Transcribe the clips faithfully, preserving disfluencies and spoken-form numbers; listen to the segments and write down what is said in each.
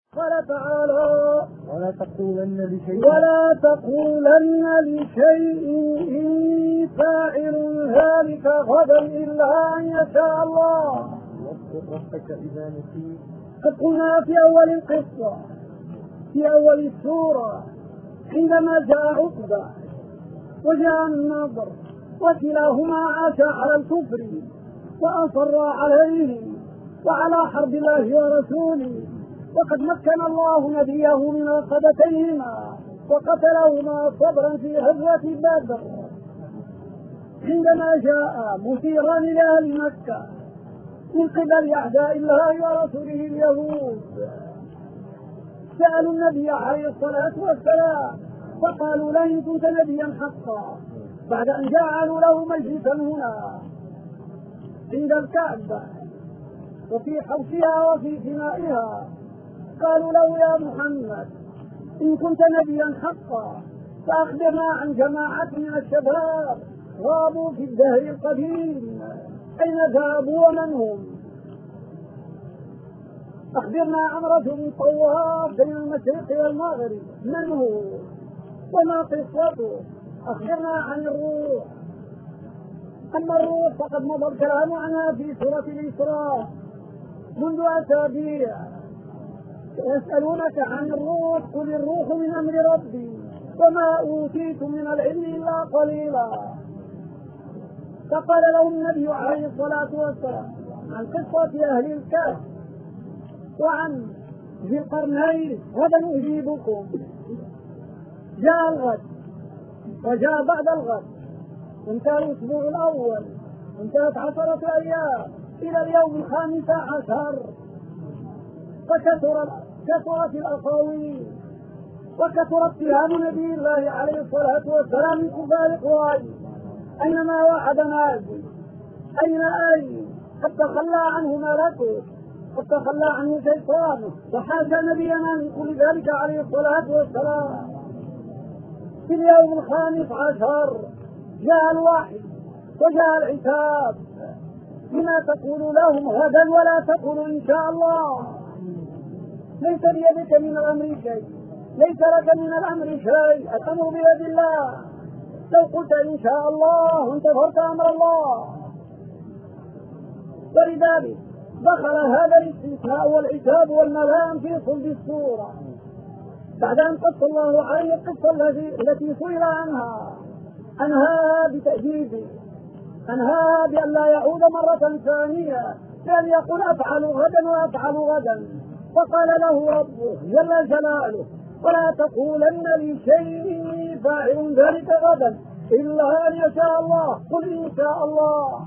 قال تعالى: ولا تقولن لشيء ولا تقولن لشيء إني فاعل ذلك غدا إلا أن يشاء الله. واذكر ربك إذا نسيت. قد قلنا في أول القصة في أول السورة عندما جاء عقبة وجاء النضر وكلاهما عاش على الكفر وأصر عليه وعلى حرب الله ورسوله، وقد مكن الله نبيه من رقبتيهما وقتلهما صبرا في غزوة بدر. عندما جاء مثيرا لأهل مكة من قبل أعداء الله ورسوله اليهود، سألوا النبي عليه الصلاة والسلام فقالوا له: إن كنت نبيا حقا، بعد أن جعلوا له مجلسا هنا عند الكعبة وفي حوشها وفي فنائها، قالوا له: يا محمد، إن كنت نبيا حقا فأخبرنا عن جماعة من الشباب غابوا في الدهر القديم، أين ذهبوا ومن هم؟ أخبرنا عن رجل طواف بين المشرق والمغرب، من هو وما قصته؟ أخبرنا عن الروح. أما الروح فقد مضى الكلام عنها في سورة الإسراء منذ أسابيع. يسألونك عن الروح قل الروح من أمر ربي وما أوتيتم من العلم إلا قليلا. فقال لهم النبي عليه الصلاة والسلام عن قصة أهل الكهف وعن ذي القرنين: غدا أجيبكم. جاء الغد وجاء بعد الغد، انتهى الأسبوع الأول، انتهت عشرة أيام إلى اليوم الخامس عشر، فكثرت كثرت الأقاويل وكثر اتهام نبي الله عليه الصلاة والسلام من كفار قريش: أينما وعد نادي، أين أين؟ قد تخلى عنه ملكه، قد تخلى عنه شيطانه، وحاشا نبينا من كل ذلك عليه الصلاة والسلام. في اليوم الخامس عشر جاء الوحي وجاء العتاب: لما تقول لهم غدا ولا تقول إن شاء الله؟ ليس بيدك من الأمر شيء، ليس لك من الأمر شيء، الأمر بيد الله. لو قلت إن شاء الله وانتظرت أمر الله. ولذلك دخل هذا الاستثناء والعتاب والملام في صلب السورة بعد أن قص الله عليه القصة التي سئل عنها، أنهاها بتأديبه، أنهاها بأن لا يعود مرة ثانية، بأن يقول أفعل غدا وأفعل غدا. فقال له ربه جل جلاله: ولا تقولن لشيء فاعل ذلك غدا إلا أن يشاء الله، قل إن شاء الله.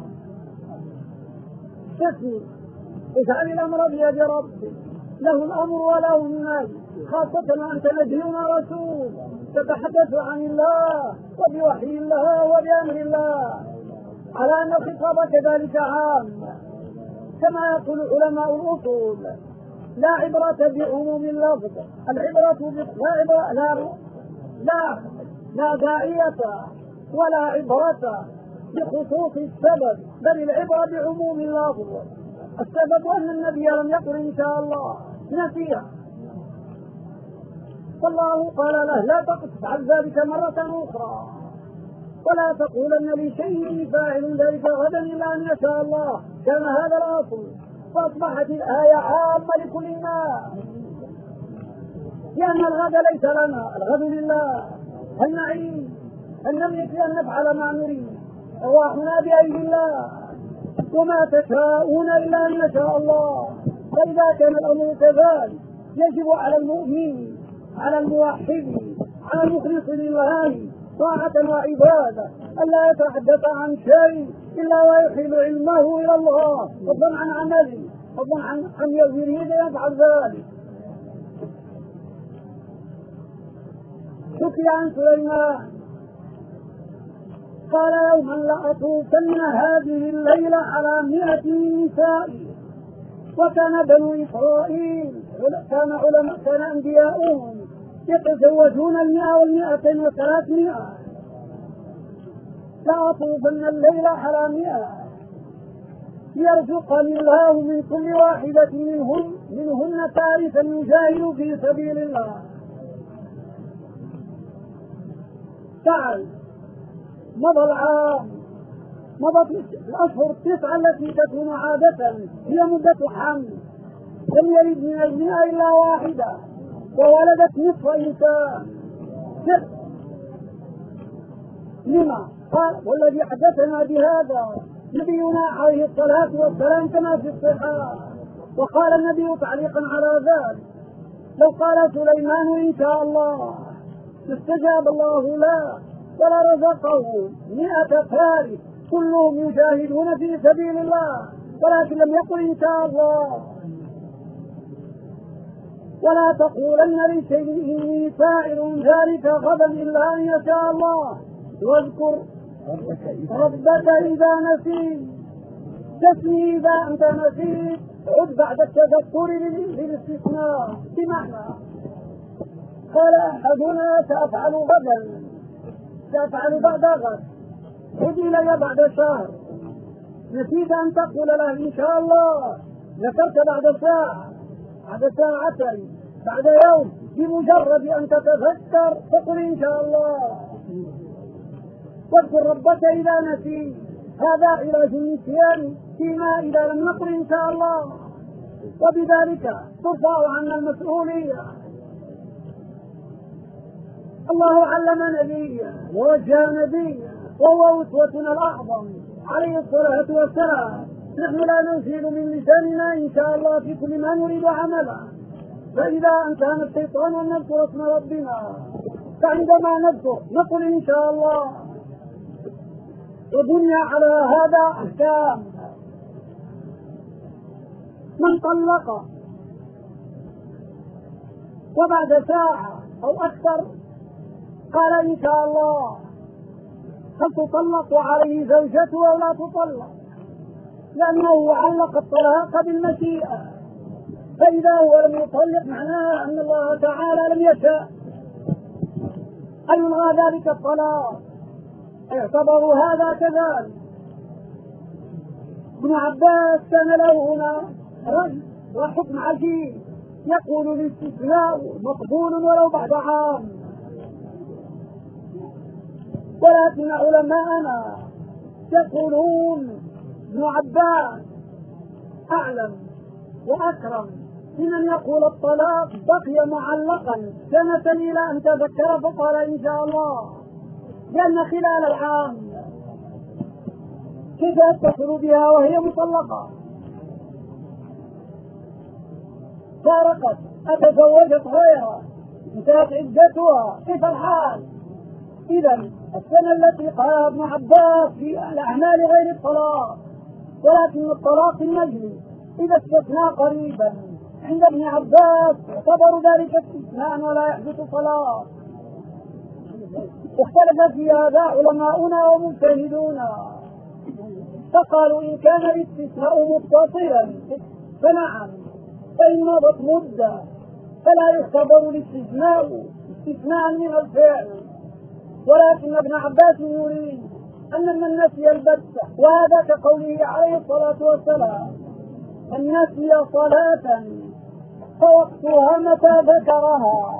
تسمي اجعل الأمر بيد ربك، له الأمر وله النهي، خاصة أنت نبي ورسول تتحدث عن الله وبوحي الله وبأمر الله، على أن الخطاب كذلك عام. كما يقول علماء الأصول: لا عبرة بعموم اللفظ، العبرة لا عبرة لا لا لا داعية ولا عبرة بخصوص السبب، بل العبرة بعموم اللفظ. السبب أن النبي لم يقل إن شاء الله، نسيه، فالله قال له: لا تفعل ذلك مرة أخرى، ولا تقولن لشيء فاعل ذلك غدا إلا أن يشاء الله. كان هذا الأصل، فأصبحت الآية عامة لكل الناس، لأن الغد ليس لنا، الغد لله. هل نعيش؟ هل نملك أن نفعل ما نريد؟ أرواحنا بأيدي الله، وما تشاءون إلا أن يشاء الله. فإذا كان الأمر كذلك يجب على المؤمن، على الموحد، على المخلص لله طاعة وعبادة ألا يتحدث عن شيء إلا ويحيل علمه إلى الله، فضلا عن عمله، فضلا عن أن يريد يفعل ذلك. حكي عن سليمان قال: يوما لأطوفن هذه الليلة على مئة نساء. وكان بنو إسرائيل كان علماء كان أنبياؤهم يتزوجون المئة والمئتين وثلاثمائة. لأطوفن الليلة على مئة، يرزقني الله من كل واحدة منهم منهن ثالثا يجاهد في سبيل الله. تعال مضى العام، مضت الأشهر التسعة التي تكون عادة هي مدة حمل، لم يلد من المئة إلا واحدة وولدت نصف إنسان. لما؟ قال والذي حدثنا بهذا نبينا عليه الصلاة والسلام كما في الصحاح. وقال النبي تعليقا على ذلك لو قال سليمان إن شاء الله استجاب الله له ولرزقه مئة فارس كلهم يجاهدون في سبيل الله، ولكن لم يقل إن شاء الله. ولا تقولن لشيء إني فاعل ذلك غدا إلا أن يشاء الله، واذكر ربك إذا نسيت. تسمي إذا أنت نسيت عد بعد التذكر للاستثناء، بمعنى قال أحدنا سأفعل غدا، سأفعل بعد غد، عد إلي بعد شهر، نسيت أن تقول له إن شاء الله، ذكرت بعد ساعة، بعد ساعتين، بعد يوم، بمجرد أن تتذكر تقول إن شاء الله. واذكر ربك إذا نسيت، هذا علاج النسيان فيما إذا لم نقل إن شاء الله، وبذلك ترفع عنا المسؤولية. الله علم نبيا ووجه نبيا وهو أسوتنا الأعظم عليه الصلاة والسلام. نحن لا نزيد من لساننا إن شاء الله في كل ما نريد عمله، فإذا أنتهى الشيطان أن نذكر اسم ربنا، فعندما نذكر نقول إن شاء الله. وبني على هذا أحكام. من طلق وبعد ساعة أو أكثر قال إن شاء الله، هل تطلق عليه زوجته أو لا تطلق؟ لأنه علق الطلاق بالمشيئة، فإذا هو لم يطلق معناه أن الله تعالى لم يشاء أن يلغى ذلك الطلاق، اعتبروا هذا كذلك. ابن عباس كان له هنا رجل وحكم عجيب يقول الاستثناء مقبول ولو بعد عام، ولكن علماءنا يقولون ابن عباس أعلم وأكرم من يقول الطلاق بقي معلقا سنة إلى أن تذكر فقال إن شاء الله، لأن خلال العام كيف يتصل بها وهي مطلقة؟ فارقت، أتزوجت غيرها، انتهت عدتها، كيف الحال؟ إذا السنة التي قالها ابن عباس في الأعمال غير الطلاق، ولكن الطلاق المجلس إذا استثنى قريبا عند ابن عباس اعتبروا ذلك استثناء ولا يحدث طلاق. اختلف في هذا علماؤنا ومجتهدونا، فقالوا إن كان الاستثناء متصلا فنعم، فإن مضت مدة فلا يعتبر الاستثناء استثناء من الفعل، ولكن ابن عباس يريد أن من نسي البتة، وهذا كقوله عليه الصلاة والسلام من نسي صلاة فوقتها متى ذكرها.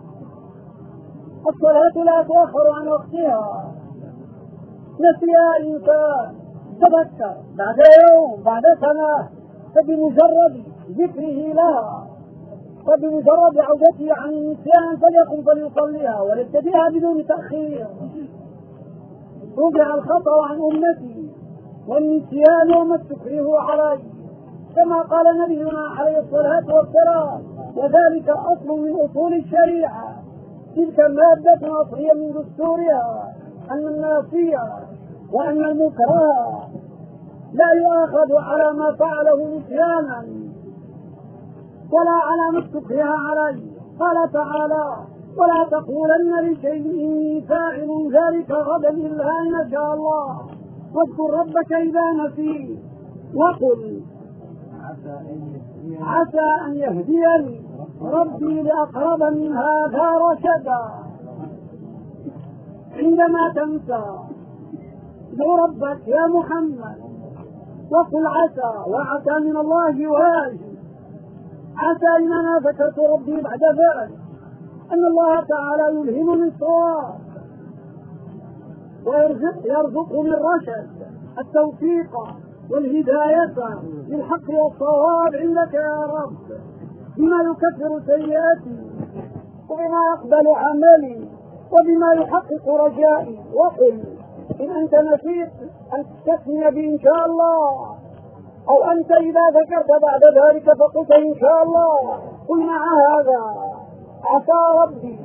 الصلاة لا تؤخر عن وقتها، نسيها إنسان تذكر بعد يوم بعد سنة، فبمجرد ذكره لها فبمجرد عودته عن النسيان فليقم فليصليها وليبتدئها بدون تأخير. رجع الخطأ عن أمتي والنسيان وما استكرهوا عليه، كما قال نبينا عليه الصلاة والسلام، وذلك أصل من أصول الشريعة، تلك مادة أصلية من دستورها أن الناسية وأن المكره لا يؤاخذ على ما فعله نسيانا ولا على ما استكره عليه. قال تعالى ولا تقولن لشيء إني فاعل ذلك غدا إلا أن شاء الله، واذكر ربك إذا نسيت وقل عسى أن يهديني ربي لأقرب من هذا رشدا. عندما تنسى ادعو ربك يا محمد وقل عسى، وعسى من الله واجب، عسى إنما ذكرت ربي بعد ذلك أن الله تعالى يلهمني الصواب ويرزق يرزق من رشد التوفيق والهداية للحق والصواب عندك يا رب، بما يكفر سيئاتي وبما أقبل عملي وبما يحقق رجائي. وقل إن أنت نسيت أن تستثني بي إن شاء الله، أو أنت إذا ذكرت بعد ذلك فقلت إن شاء الله، قل مع هذا عسى ربي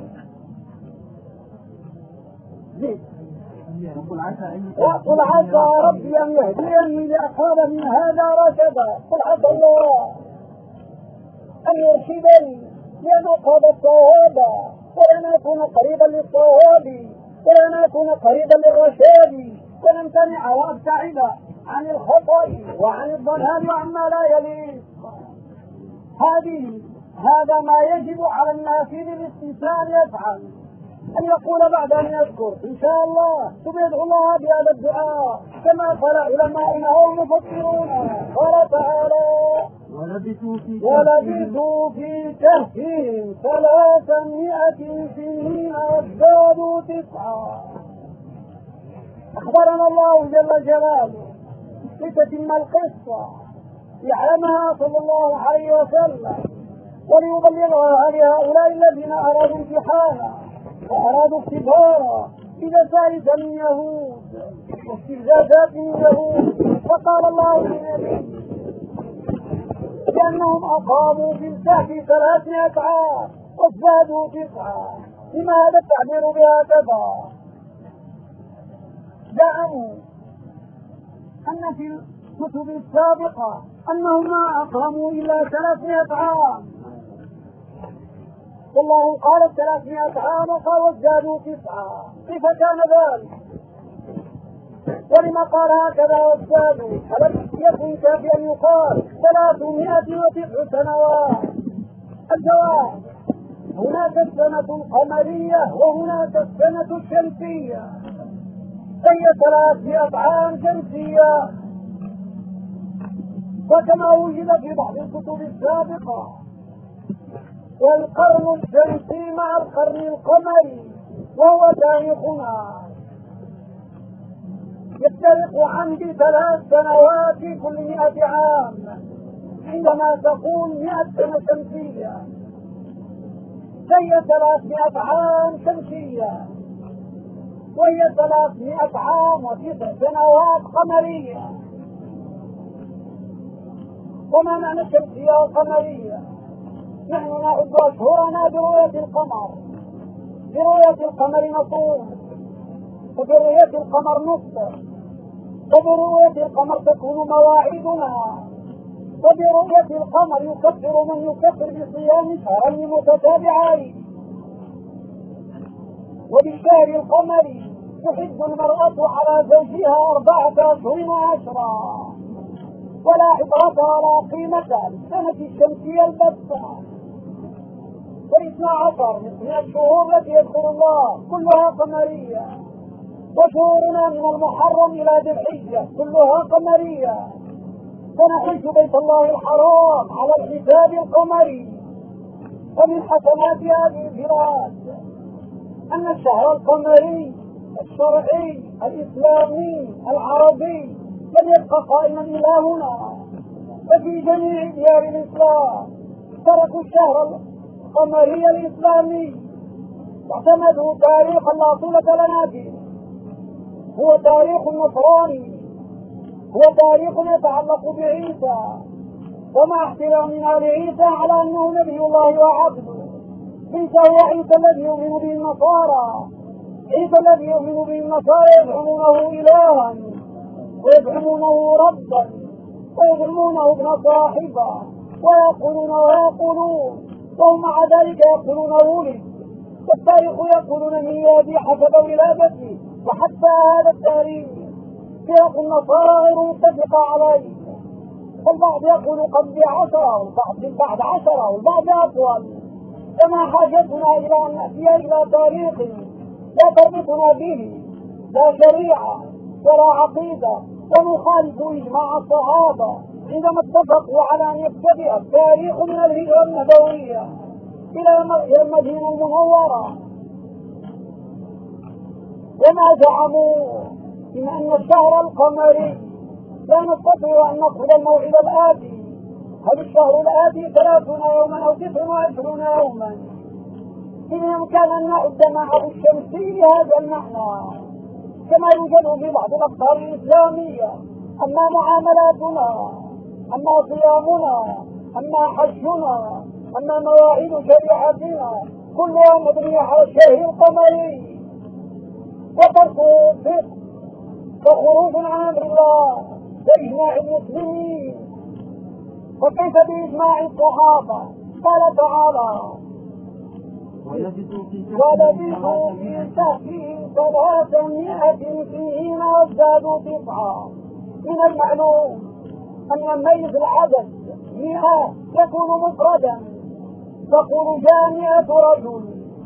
وقل عسى ربي أن يهديني لأقرب من هذا رشدا. قل عسى الله أن يرشدني لأن أقرب الصواب ولأن أكون قريبا للصواب ولأن أكون قريبا للرشاد ولأمتنع وأبتعد عن الخطأ وعن الضلال وعما لا يليق. هذه هذا ما يجب على النافذ الاستنسان يفعل، أن يقول بعد أن يذكر إن شاء الله ثم يدعو الله بهذا الدعاء كما قال علماؤنا والمفسرون. قال تعالى ولبثوا في ولبثوا في كهفهم ثلاثمائة سنين وازدادوا تسعا. أخبرنا الله جل جلاله لتتم القصة يعلمها صلى الله عليه وسلم وليبلغها لهؤلاء الذين أرادوا امتحانا وأرادوا اختبارا بجسائس من يهود واستفزازات من يهود. فقال الله للنبي لأنهم أقاموا في الكهف ثلاثمائة عام وازدادوا تسعا. لما هذا التعبير بهكذا؟ زعموا أن في الكتب السابقة أنهم ما أقاموا إلا ثلاثمائة عام، والله قال ثلاثمائة عام وقال وازدادوا تسعا. كيف كان ذلك؟ ولما قال هكذا وازدادوا؟ ألم يكن كافيا أن يقال ثلاثمائة وتسع سنوات؟ الجواب هناك السنة القمرية وهناك السنة الشمسية، هي ثلاثمائة عام شمسية. وكما وجد في بعض الكتب السابقة والقرن الشمسي مع القرن القمري وهو تاريخنا يفترق عندي ثلاث سنوات في كل مئة عام، عندما تقول مئة سنة شمسية هي ثلاثمائة عام شمسية وهي ثلاثمائة عام وتسع سنوات قمرية. وما معنى الشمسية والقمرية؟ نحن نعد أشهرنا برؤية القمر، برؤية القمر نصوم وبرؤية القمر نفطر وبرؤية القمر تكون مواعيدنا وبرؤية القمر يكفر من يكفر بصيام شهرين متتابعين. وبالشهر القمري تحد المرأة على زوجها أربعة أشهر وعشرة، ولا عبرة ولا قيمة للسنة الشمسية البتة. واثنى عشر من الشهور التي يذكر الله كلها قمرية، وشهورنا من المحرم إلى ذي الحجة كلها قمرية. فنحج بيت الله الحرام على الحساب القمري. ومن حسنات هذه البلاد أن الشهر القمري الشرعي الإسلامي العربي لم يبقى قائما إلى هنا، ففي جميع ديار الإسلام تركوا الشهر القمري الإسلامي واعتمدوا تاريخا لا طولة لنا فيه، هو تاريخ النصراني، هو تاريخ يتعلق بعيسى ومع احترامنا لعيسى على أنه نبي الله وعبده. ليس هو عيسى الذي يؤمن به النصارى، عيسى الذي يؤمن به النصارى يزعمونه إلها ويزعمونه ربا ويزعمونه ابن صاحبه ويقولون ويقولون وهم مع ذلك يقولون ولد، والتاريخ يقولون ميلادي حسب ولادته. وحتى هذا التاريخ فرق النصارى غير متفقة عليه، والبعض يقول قبل عشرة والبعض بعد عشرة والبعض أطول. كما حاجتنا إلى أن نأتي إلى تاريخ لا تربطنا به لا شريعة ولا عقيدة ونخالف إجماع الصحابة عندما اتفقوا على أن يبتدئ التاريخ من الهجرة النبوية إلى المدينة المنورة، وما زعموا من أن الشهر القمري لا نستطيع أن نقبل الموعد الآتي، هل الشهر الآتي ثلاثون يوما أو تسع وعشرون يوما، بإمكان أن نعد معه الشمسي لهذا المعنى كما يوجد في بعض الأقطار الإسلامية. أما معاملاتنا، أما صيامنا، أما حجنا، أما مواعيد شريعتنا كلها مبنية على الشهر القمري، وترك الفقه وخروج عن أمر الله بإجماع المسلمين. وكيف بإجماع الصحابة؟ قال تعالى: ولبثوا في كهفهم ثلاثمائة سنين وازدادوا تسعة. من المعلوم أن ميز العدد مئة يكون مفردا، تقول جاء مئة رجل،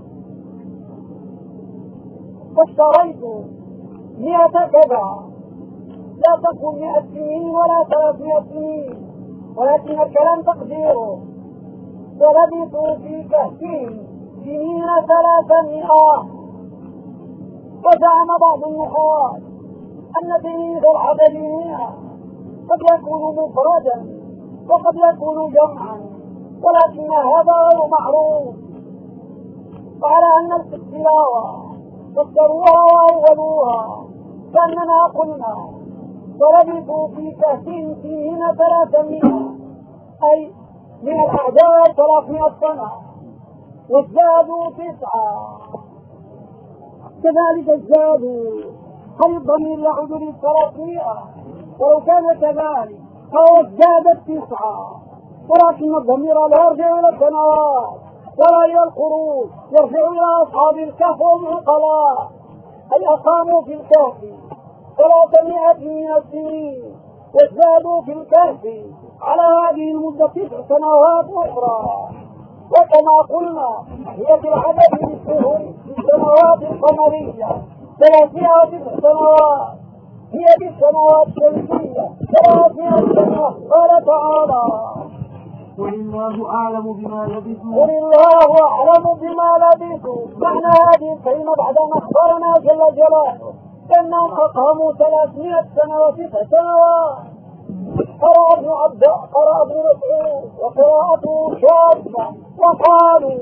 فاشتريت مئة كذا، لا تقول مئة سنين ولا ثلاثمائة سنين، ولكن الكلام تقديره ولبثوا في كهفهم سنين ثلاثمائة. وزعم بعض النحاة أن تمييز العدد مئة قد يكون مفردا وقد يكون جمعا، ولكن هذا غير معروف. وعلى أن التلاوة فسروها وأولوها كأننا قلنا ولبثوا في كهفهم سنين ثلاثمائة، أي من الأعداد ثلاثمائة سنة وازدادوا تسعة. كذلك ازدادوا، هل الضمير يعود للثلاثمائة؟ ولو كان كذلك فهو ازدادت تسعة، ولكن الضمير لا يرجع إلى السنوات ولا إلى القرون، يرجع إلى أصحاب الكهف والعقلاء، أي أقاموا في الكهف ثلاثمائة من السنين وازدادوا في الكهف على هذه المدة تسع سنوات أخرى. وكما قلنا هي في العدد بالشهور في السنوات القمرية ثلاثمائة وتسع سنوات، هي بالسنوات الشمسية ثلاثمائة سنة. قال تعالى: قل الله أعلم بما لبثوا قل الله أعلم بما لبثوا. معنى هذه الكلمة بعدما أخبرنا جل جلاله أنهم أقاموا ثلاثمائة سنة وتسع سنوات. قرأ ابن عبد قرأ ابن مسعود وقراءته شاذة وقالوا: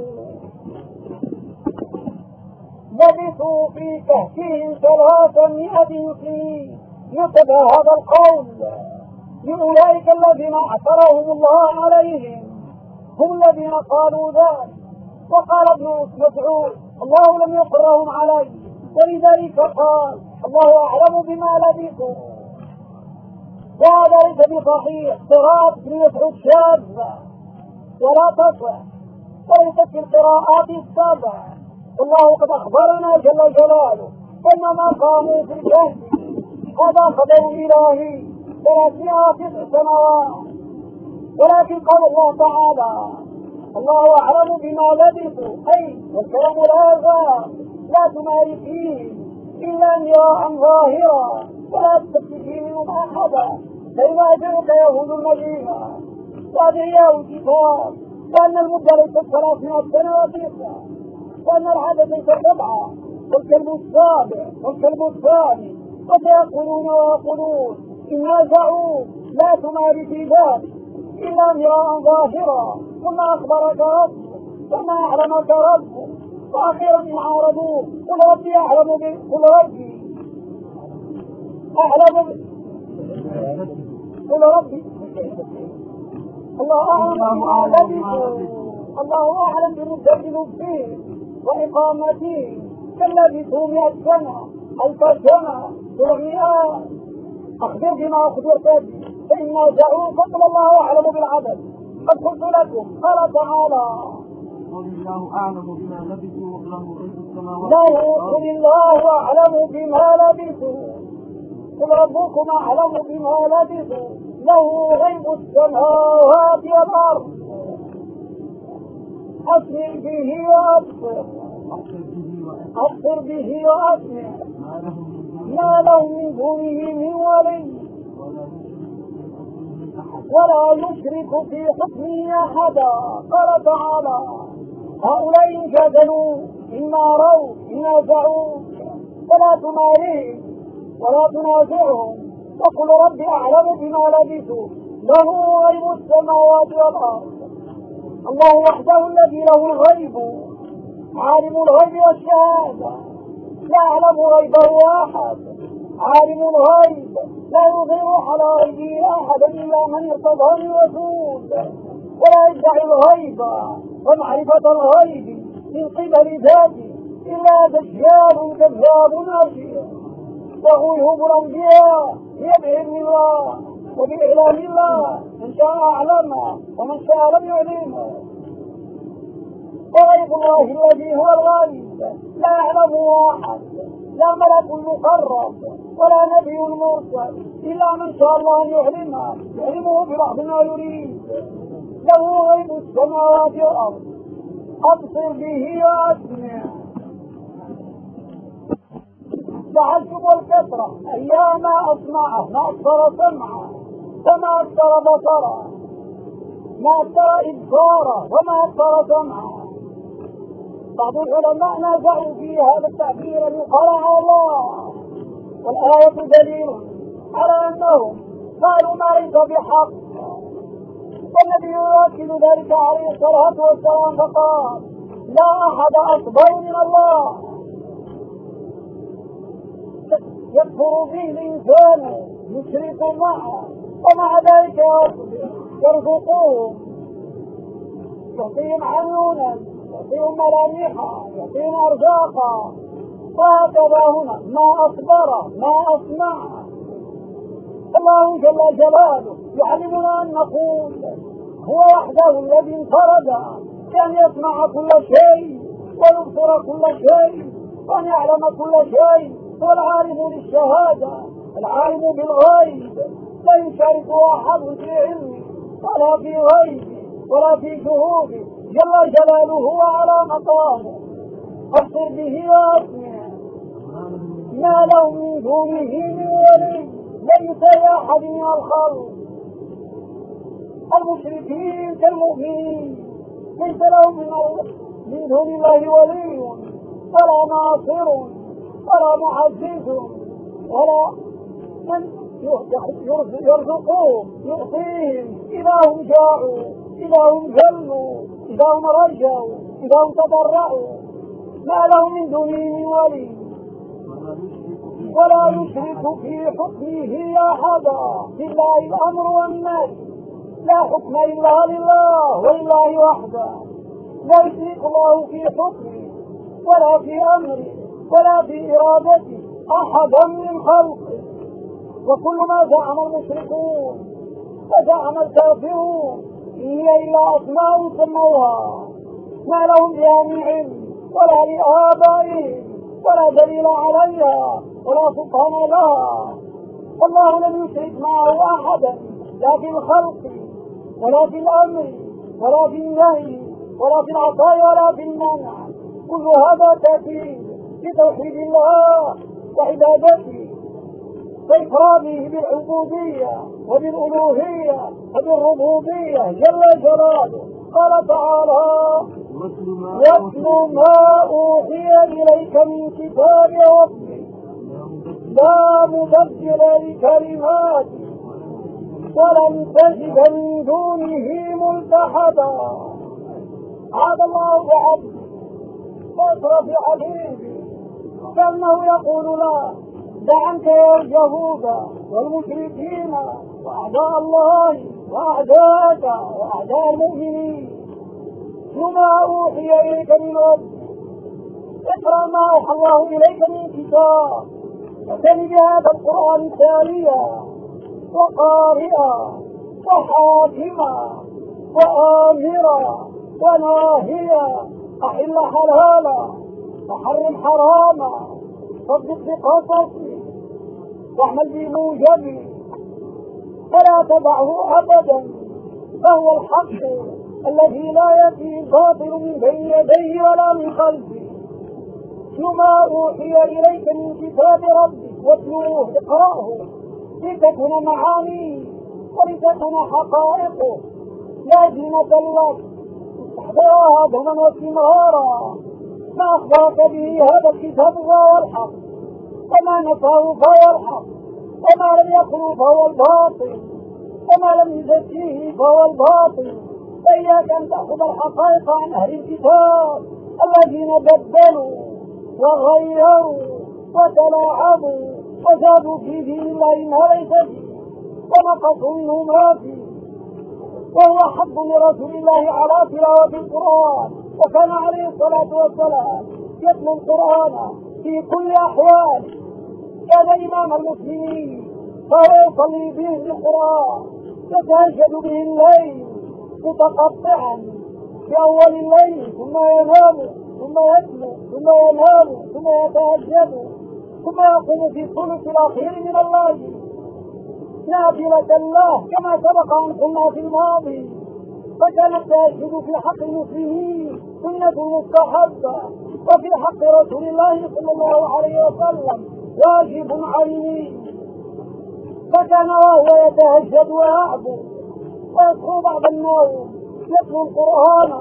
لبثوا في كهفهم ثلاثمائة سنين. يتبع هذا القول لأولئك الذين اعترهم الله عليهم، هم الذين قالوا ذلك. وقال ابن مسعود: الله لم يقرهم عليه، ولذلك قال: الله أعلم بما لبثوا. وهذا ليس بصحيح، قراءة ابن مسعود شاذة ولا تصح، وليست في القراءات السبع. الله قد أخبرنا جل جلاله أنما قاموا في الكهف هذا خبر إلهي ثلاثمائة وتسع سنوات. ولكن قال الله تعالى: الله أعلم بما لبثوا، أي والكلام لا يزال لا تماري فيه إلا مراء ظاهرا ولا تستفتي منهم أحدا، فإذا جاءك يهود المدينة وأدعياء الكتاب وأن المدة ليست ثلاثمائة سنة وتسع، وأن العدد ليس سبعة والكلب السابع والكلب الثاني، وسيقولون ويقولون إن نازعوا لا تماري في ذلك إلا مراء ظاهرا، وما أخبرك ربك وما أعلمك ربك. وأخيرا إن عارضوه قل ربي أعلم به، قل ربي أعلم به، قل ربي الله أعلم بما الله أعلم بمدة لبثه وإقامته، كلبثوا مئة سنة ألف سنة سبعمائة. أخبر بما أخبرت به، فإن نازعوا فقل الله أعلم بالعدد. قد قلت لكم. قال تعالى: قل الله أعلم بما لبثوا له غيب السماوات له قل الله أعلم بما لبثوا، قل ربكم أعلم بما لبثوا له غيب السماوات والأرض. أسمع به وأبصر، أبصر به وأسمع، ما له من دونه من ولي ولا يشرك في حكمه أحدا. قال تعالى: هؤلاء إن جادلوا إن أروا إن نازعوا فلا تمارهم ولا تنازعهم وقل ربي أعلم بما لبثوا له غيب السماوات والأرض. الله وحده الذي له الغيب عالم الغيب والشهادة، لا يعلم غيبه أحد. عالم الغيب لا يظهر على غيبه أحدا إلا من ارتضى من رسول، ولا يدعي الغيب ومعرفة الغيب من قبل ذاته إلا دجال كذاب أشير. وغيوب الأنبياء هي بعلم الله وبإعلام الله، من شاء أعلم ومن شاء لم يعلم. وغيب الله الذي هو الغيب لا يعلمه أحد، لا ملك مقرب ولا نبي مرسل إلا من شاء الله أن يعلمه يعلمه ببعض ما يريد. له غيب السماوات والأرض، أبصر به وأسمع. تعجب الكثرة أيام أسمعه، ما أكثر سمعه وما أكثر بصره، ما أكثر إبصاره وما أكثر سمعه. بعض العلماء نازعوا في هذا التعبير الذي قرأه الله، والآية دليل على أنهم قالوا ما ليس بحق، والنبي يؤكد ذلك عليه الصلاة والسلام فقال: لا أحد أكبر من الله. يكفر به الإنسان يشرك معه ومع ذلك يرزقهم، يعطيهم عيونا، يعطيهم ملامحا، يعطيهم أرزاقا. وهكذا هنا ما أكبر ما أسمع. الله جل جلاله يعلمنا أن نقول هو وحده الذي انفرد بأن يسمع كل شيء ويبصر كل شيء وأن يعلم كل شيء. هو العالم بالشهادة، العالم بالغيب، لا يشارك أحد في علمه ولا في غيبه ولا في شهوده، جل جلاله وعلى مقامه. أبصر به وأسمع. ما له من دونه من ولي، ليس لأحد من الخلق. المشركين كالمؤمنين ليس لهم من دون الله ولي ولا ناصر ولا معزز ولا من يرزقهم يعطيهم إذا هم جاعوا، إذا هم جلوا، إذا هم رجوا، إذا هم تضرعوا. ما لهم من دونه من ولي ولا يشرك في حكمه أحدا. لله الأمر والنهي، لا حكم إلا لله ولله وحده. لا يشرك الله في حكمه ولا في أمره ولا في إرادته أحدا من خلقه. وكل ما زعم المشركون وزعم الكافرون هي إلا أسماء سموها ما لهم بها من علم ولا لآبائهم ولا دليل عليها ولا سلطان لها. والله لم يشرك معه أحدا، لا في الخلق ولا في الأمر ولا في النهي ولا في العطاء ولا في المنع. كل هذا تأكيد بتوحيد الله وعبادته وإكرامه بالعبودية وبالألوهية وبالربوبية جل جلاله. قال تعالى: واتل ما أوحي إليك من كتاب ربك لا مبدل لكلماته ولن تجد من دونه ملتحدا. عاد الله بعبده وأسرى في عبيده كأنه يقول لا دع عنك يا اليهود والمشركين وأعداء الله وأعداءك وأعداء المؤمنين وما أوحي إليك من ربك. اقرأ ما أوحى الله إليك من كتاب وكن بهذا القرآن تاليا وقارئا وحاكما وآمرا وناهيا. أحل حلالا وحرم حراما، صدق بقصصي واعمل بموجبي فلا تدعه أبدا، فهو الحق الذي لا يأتي الباطل من بين يديه ولا من خلفه. وما أوحي إليك من كتاب ربك واتلوه اقرأه لتكون معاني ولتكون حقائقه لازمة لك تحضرها دوما واستمرارا. ما أخبرك به هذا الكتاب فهو الحق، وما نفاه فهو الحق، وما لم يقل فهو الباطل، وما لم يزكيه فهو الباطل. فإياك أن تأخذ الحقائق عن أهل الكتاب الذين بدلوا وغيروا وتلاعبوا وزادوا في دين الله ما ليس فيه ونقصوا منه ما فيه. وهو حق لرسول الله على تلاوة القرآن، وكان عليه الصلاة والسلام يتلو القرآن في كل أحواله. كان إمام المسلمين فهو يصلي بهم القرآن، يتهجد به الليل متقطعا في أول الليل، ثم ينام ثم يتلو ثم ينام ثم يتهجد، ثم يقوم في الثلث الأخير من الليل نافلة الله كما سبق أن قلنا في الماضي. فكان التهجد في حق المسلمين سنة مستحبة، وفي حق رسول الله صلى الله عليه وسلم واجب عليه. فكان وهو يتهجد ويعبد ويصحو بعد النوم يتلو القرآن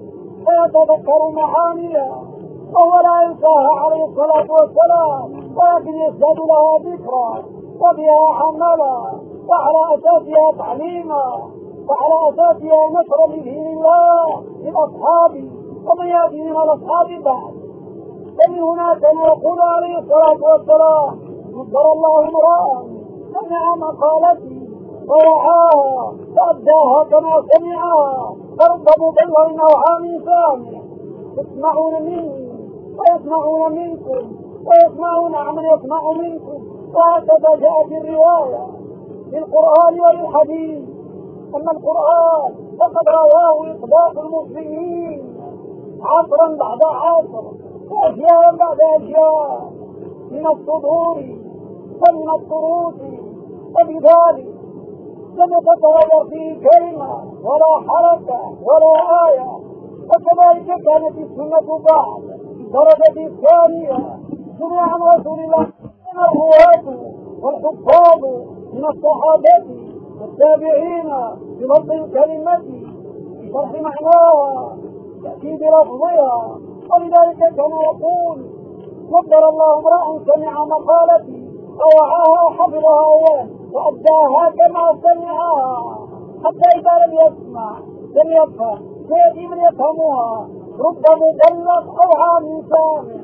ويتذكر معانيه، وهو لا ينساها عليه الصلاة والسلام، ولكن يزداد لها ذكرا وبها عملا، وعلى أساسها تعليما، وعلى أساسها نشرا لدين الله للأصحاب ومن يأتي من الأصحاب بعد. ومن هنا كان يقول عليه الصلاة والسلام: نصر الله امرأ سمع مقالتي ووعاها فأداها كما سمعها، فرب مبلغ أوعى من سامع. يسمعون مني ويسمعون منكم ويسمعون عمن يسمع منكم. وهكذا جاء في الرواية للقرآن وللحديث. أما القرآن فقد رواه إطباق المسلمين عصرا بعد عصر وأشياء بعد أشياء من الصدور ومن الطروس، وبذلك لم يتغير فيه كلمة ولا حركة ولا آية. وكذلك كانت السنة بعد الدرجة الثانية سمع عن رسول الله من الرواة والحفاظ من الصحابة والتابعين بلفظ الكلمة بشرح معناها تأكيد لفظها. ولذلك كان يقول: نصر الله امرأ سمع مقالتي فوعاها حفظها وأداها كما سمعها، حتى إذا لم يسمع لم يفهم سيأتي من يفهمها، رب مبلغ أوعى من سامع.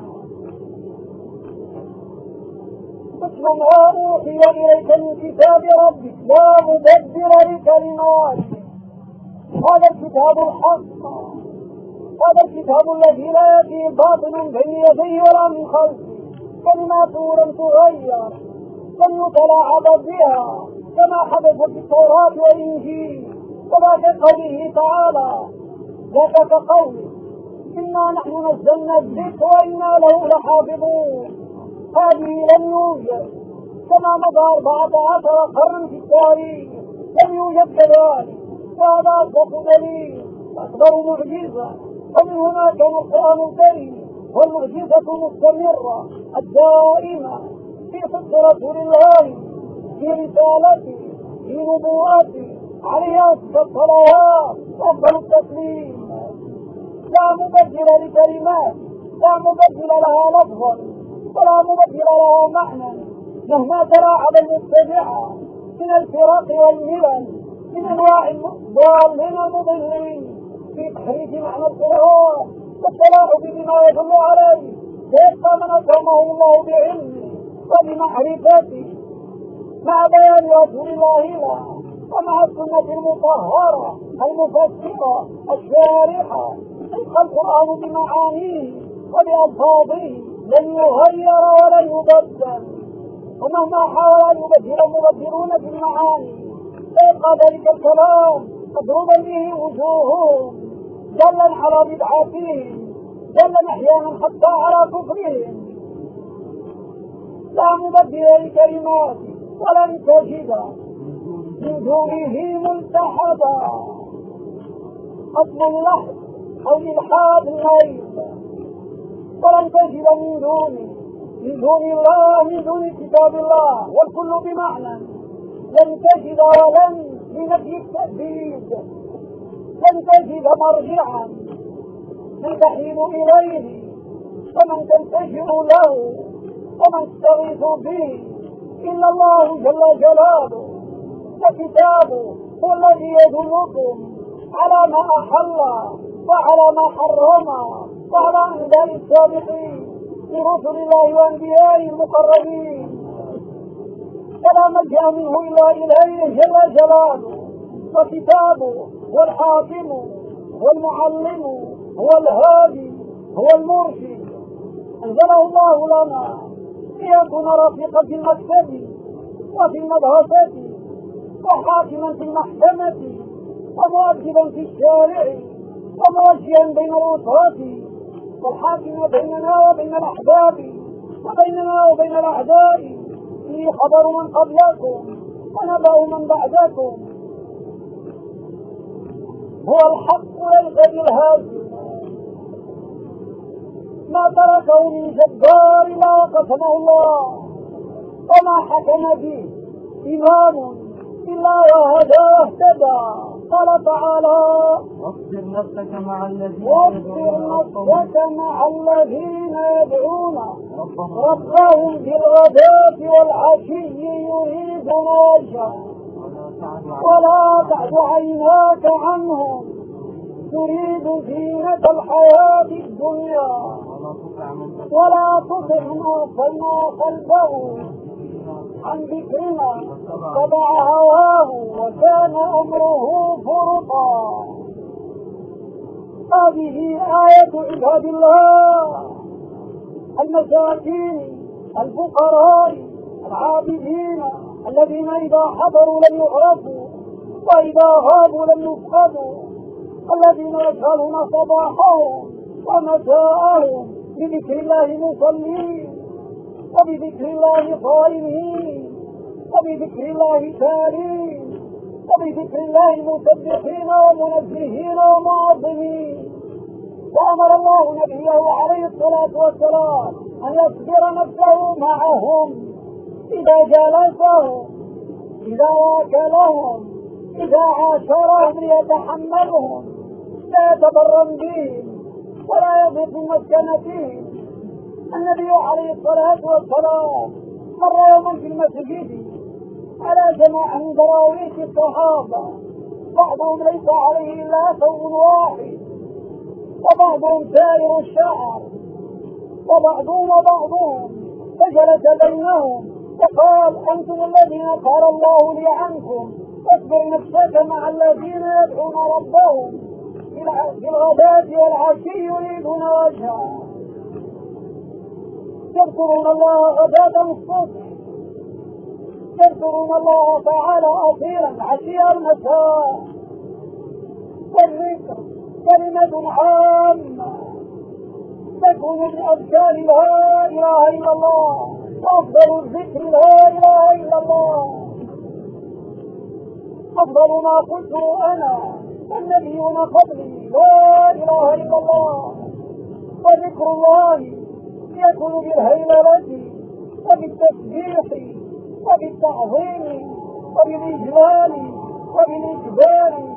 مثل ما أوحي إليك من كتاب ربك لا مبدل لكلماته. هذا الكتاب الحق، هذا الكتاب الذي لا يأتي باطل من بين يديه ولا من خلفه، كلماته لم تغير، لم يتلاعب بها كما حدث في التوراة والإنجيل. وذاك قوله تعالى: ذاك كقوله: إنا نحن نزلنا الذكر وإنا له لحافظون. هذه لم يوجد كما مضى أربعة عشر قرن في التاريخ، لم يوجد كذلك. وهذا أصدق دليل وأكبر معجزة. ومن هنا كان القرآن الكريم والمعجزة المستمرة الدائمة في صدق رسول الله، في رسالته، في نبوته عليها الصلاة وأفضل التسليم. لا مبدل لكلمات، لا مبدل لها لفظا ولا مبدل لها معنى، مهما تلاعب المتبعة من الفرق والملل من أنواع الضالين المضلين في تحريف معنى القرآن والتلاعب بما يدل عليه. فيبقى من أكرمه الله بعلمه وبمعرفته مع بيان رسول الله له، ومع السنة المطهرة المفسرة الشارحة تلقى القرآن بمعانيه وبألفاظه لن يغير ولن يبدل. ومهما حاول أن يبدل المبدلون في المعاني فيبقى ذلك الكلام مضروبا به وجوههم، دلا على بدعاتهم، دلا أحيانا حتى على كفرهم. لا مبدل لكلمات ولن تجد من دونه ملتحدا. قتل اللحظ أو إلحاد الليل، ولن تجد من دونه من دون الله من دون كتاب الله، والكل بمعنى لن تجد ولن بنفي التأبيد لن تجد مرجعا تنتحل إليه ومن تلتجئ له ومن تستغيث به إلا الله جل جلاله. فكتابه هو الذي يدلكم على ما أحل وعلى ما حرم وعلى أنباء السابقين لرسل الله وأنبيائه المقربين، فلا ملجأ منه إلا إليه جل جلاله. وكتابه هو الحاكم والمعلم هو الهادي هو المرشد، أنزله الله لنا ليكون رفيقا في المكتب وفي المدرسة وحاكما في المحكمة ومؤدبا في الشارع وموجها بين الأسرة والحاكم بيننا وبين الأحباب وبيننا وبين الأعداء. فيه خبر من قبلكم ونبأ من بعدكم. هو الحق ليس بالهازل، ما تركه من جبار لا قسمه الله، وما حكم به إمام إلا وهداه اهتدى. قال تعالى: واصبر نفسك مع الذين مع الذين يدعون ربهم بالغداة والعشي يريدون وجهه ولا تعد عيناك عنهم تريد زينة الحياة الدنيا ولا تطع من أغفلنا قلبه عن ذكرنا تبع هواه وكان أمره فرطا. هذه آية عباد الله المساكين الفقراء العابدين الذين إذا حضروا لم يعرفوا وإذا غابوا لم يفقدوا، الذين يشغلون صباحهم ومساءهم بذكر الله مصلين وبذكر الله صائمين وبذكر الله تالين وبذكر الله مسبحين ومنزهين ومعظمين. وأمر الله نبيه عليه الصلاة والسلام أن يصبر نفسه معهم إذا جالسهم إذا واكلهم إذا عاشرهم ليتحملهم لا يتبرم بهم ولا يضيق مسكنتهم. النبي عليه الصلاة والسلام مر يوما في المسجد على جماعة من دراويش الصحابة، بعضهم ليس عليه إلا ثوب واحد وبعضهم سائر الشعر وبعضهم وبعضهم، فجلس بينهم وقال: أنتم الذين قال الله لي عنكم اصبر نفسك مع الذين يدعون ربهم في الغداة والعشي يريدون وجهه، يذكرون الله غداة الصبح، يذكرون الله تعالى أصيلا عشيا المساء. والذكر كلمة عامة تكون بأذكار لا إله إلا الله، وأفضل الذكر لا إله إلا الله. أفضل ما قلت أنا والنبيون قبلي لا إله إلا الله. وذكر الله يكون بالهيللة وبالتسبيح وبالتعظيم وبالإجلال وبالإجبار